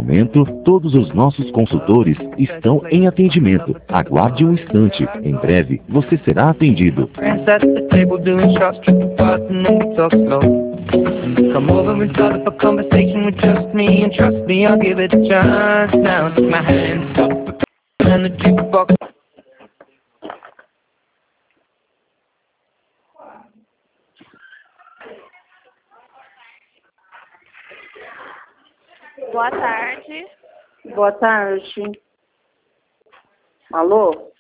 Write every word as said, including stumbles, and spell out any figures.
momento, todos os nossos consultores estão em atendimento. Aguarde um instante. Em breve, você será atendido. Come over and start up a conversation with just me, and trust me, I'll give it a chance. Now take my hand, stop and the jukebox. Boa tarde. Boa tarde. Alô?